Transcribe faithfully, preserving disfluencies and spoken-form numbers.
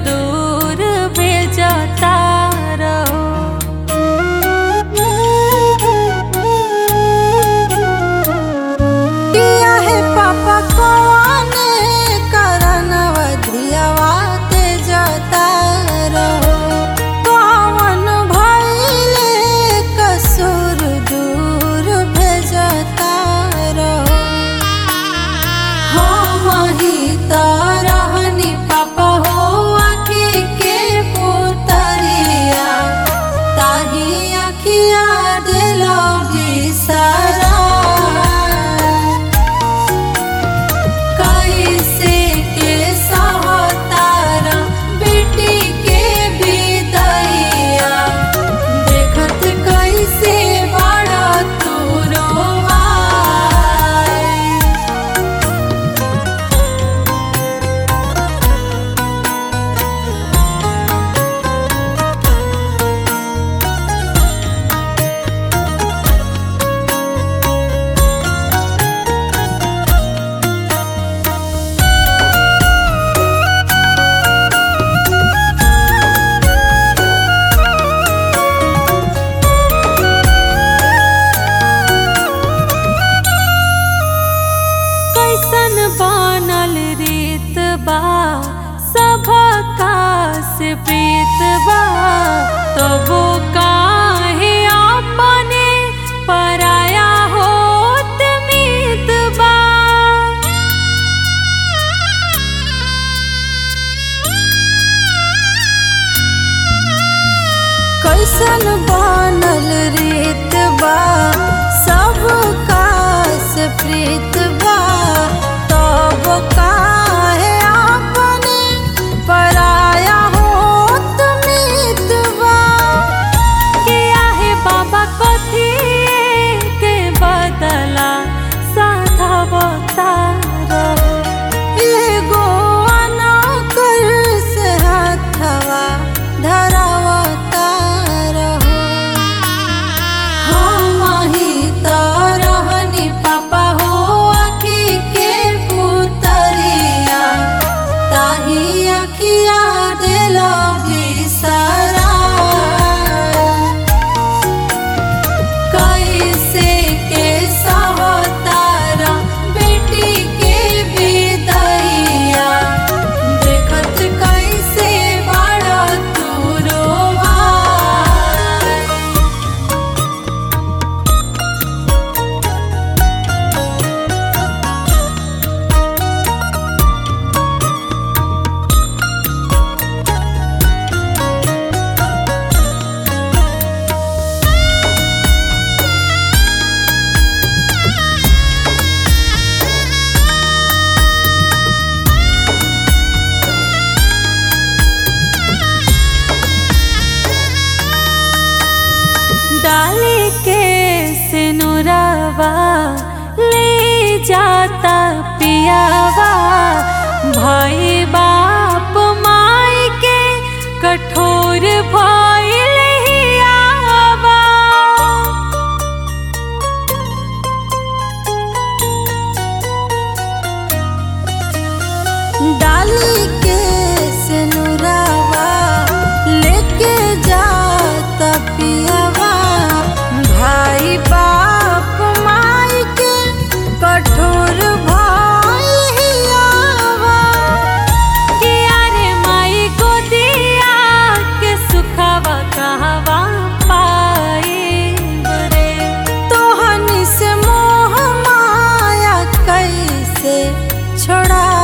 दूर भेजता रहो। किया है पापा कौन करन वधियावा ते जता रहो। कौन भइले कसूर दूर भेजता रहो। हाँ वही तो रहनी पापा हो आँखी के पुतरिया ताही अखिया दिलो बिसरा। कैसे के सहतारा बेटी के विदैया देखत कैसे बड़ा तू रोवाई। कैसन बनल रीत बा सबका से प्रीत बा तबो काहे अपने पराया होत मीत बा। कैसन बनल रीत बा सबका से प्रीत बा तब काहे अपने पराया होत मीत बा। किया है बाबा कथी के बदला साधावता रहो। एगो अनकर से हाथवा धरावता रहो। हाँ वही तो रहनी पापा हो आँखी के पुतरिया ताही अखिया दिलो बिसरा। कैसे के सहतारा बेटी के विदैया देखत कैसे बड़ा तू रोवाई। डाली के सिनुरवा ले जाता पियावा भाई बाप माई के कठोर भइल हियावा। डाली के सिनुरवा लेके जाता पियावा भाई बाप माई के कठोर भइल हियावा। किया रे माई गोदिया के सुखावा कहवा पाइब रे। तोहनी से मोह माया कैसे छोड़ा